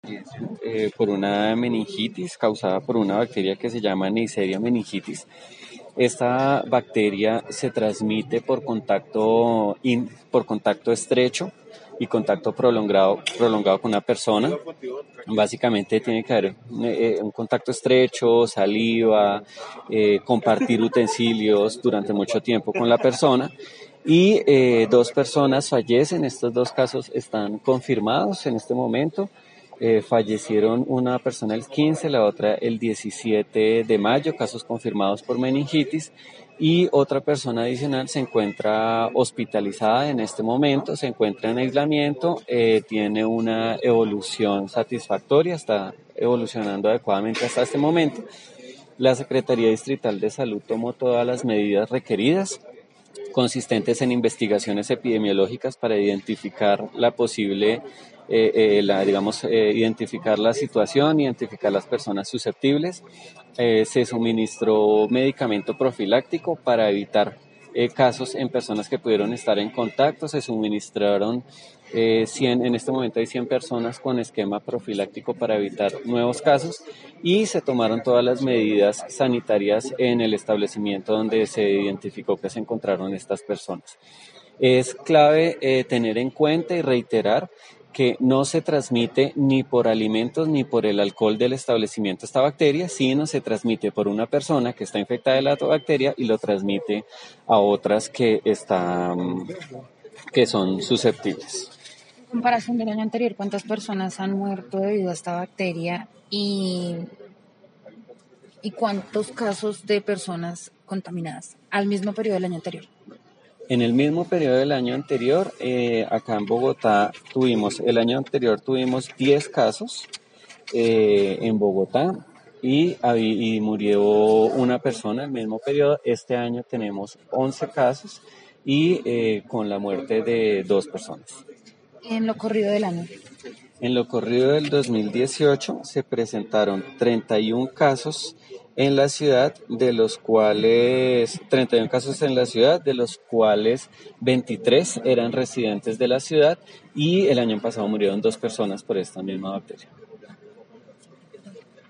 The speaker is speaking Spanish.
Por una meningitis causada por una bacteria que se llama Neisseria meningitis. Esta bacteria se transmite por contacto estrecho y contacto prolongado con una persona. Básicamente tiene que haber un contacto estrecho, saliva, compartir utensilios durante mucho tiempo con la persona. Y dos personas fallecen. Estos dos casos están confirmados en este momento. Fallecieron una persona el 15, la otra el 17 de mayo, casos confirmados por meningitis, y otra persona adicional se encuentra hospitalizada en este momento, se encuentra en aislamiento, tiene una evolución satisfactoria, está evolucionando adecuadamente hasta este momento. La Secretaría Distrital de Salud tomó todas las medidas requeridas, consistentes en investigaciones epidemiológicas para identificar la posible, identificar la situación, identificar las personas susceptibles. Se suministró medicamento profiláctico para evitar casos en personas que pudieron estar en contacto. Se suministraron 100, en este momento hay 100 personas con esquema profiláctico para evitar nuevos casos, y se tomaron todas las medidas sanitarias en el establecimiento donde se identificó que se encontraron estas personas. Es clave tener en cuenta y reiterar que no se transmite ni por alimentos ni por el alcohol del establecimiento esta bacteria, sino se transmite por una persona que está infectada de la bacteria y lo transmite a otras que son susceptibles. En comparación del año anterior, ¿cuántas personas han muerto debido a esta bacteria y cuántos casos de personas contaminadas al mismo periodo del año anterior? En el mismo periodo del año anterior, acá en Bogotá el año anterior tuvimos 10 casos en Bogotá y murió una persona en el mismo periodo. Este año tenemos 11 casos y con la muerte de 2 personas. En lo corrido del año. En lo corrido del 2018 se presentaron 31 casos en la ciudad, de los cuales 23 eran residentes de la ciudad, y el año pasado murieron 2 personas por esta misma bacteria.